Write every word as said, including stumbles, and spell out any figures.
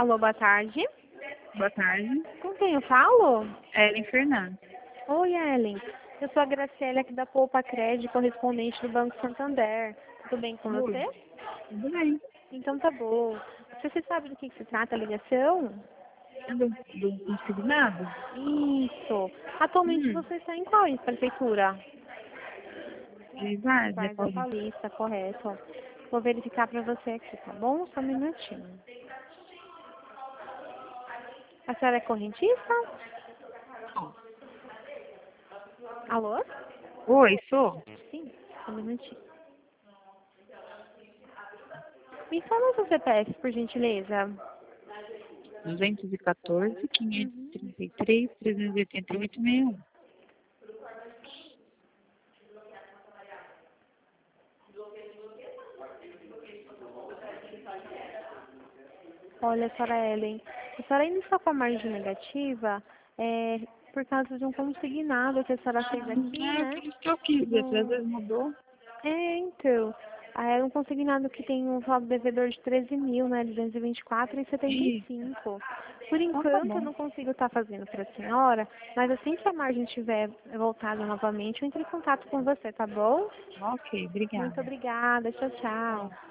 Alô, boa tarde. Boa tarde. Com quem eu falo? Ellen Fernandes. Oi, Ellen. Eu sou a Graciela aqui da Poupa Crédito, correspondente do Banco Santander. Tudo bem com Oi. você? Tudo bem. Então tá bom. Você, você sabe do que, que se trata a ligação? Do, do consignado? Isso. Atualmente Hum. você está em qual prefeitura? De Várzea, Várzea Paulista. Paulista, correto. Vou verificar para você aqui, tá bom? Só um minutinho. A senhora é correntista? Alô? Oi, sou. Sim, só um minutinho. Me fala o seu C P F, por gentileza. duzentos e quatorze, quinhentos e trinta e três, trezentos e oitenta e oito, sessenta e um. Olha, senhora Ellen, a senhora ainda está com a margem negativa é, por causa de um consignado que a senhora fez aqui, É, né? por isso que eu quis ver, às No... vezes mudou. É, então, ah, é um consignado que tem um saldo devedor de treze mil, né? duzentos e vinte e quatro e setenta e Ih, cinco. Por então tá enquanto, eu bom. não consigo estar fazendo para a senhora, mas assim que a margem estiver voltada novamente, eu entro em contato com você, tá bom? Ok, Muito obrigada. obrigada. Tchau, Tchau. tchau.